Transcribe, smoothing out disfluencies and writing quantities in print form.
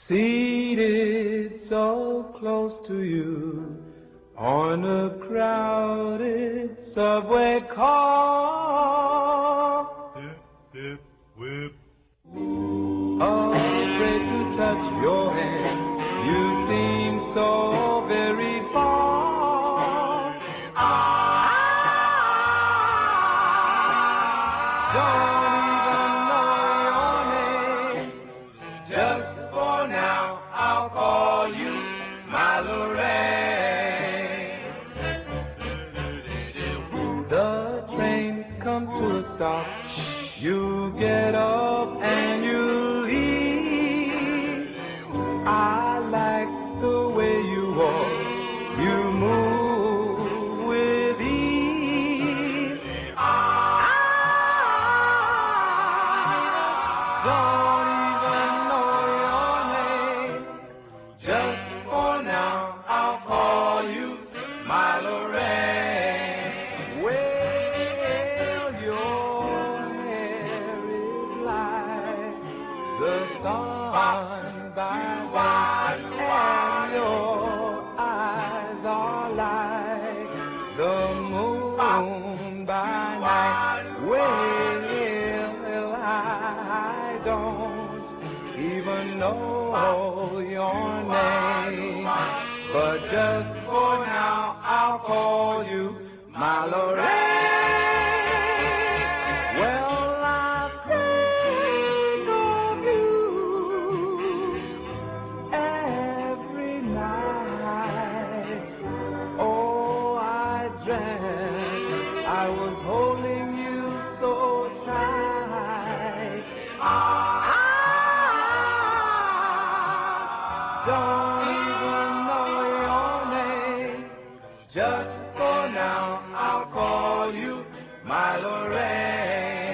Seated so close to you on a crowded subway car. Dip, dip, whip. Afraid to touch your hand, you seem so very far. Don't even know your name. Just for now, I'll call you my Lorraine. The train comes to a stop. You get up and you leave. I like the way you walk. You move with ease. Don't even know your name. Just for now, I'll call you my Lorraine. Well, your hair is like the sun by day, and your eyes are like the moon by night. Well, I don't even know your name, but just for now I'll call you my Lorraine. Well, I think of you every night. Oh, I dreamt I was holding you so tight. Don't even know your name. Just for now, I'll call you my Lorraine.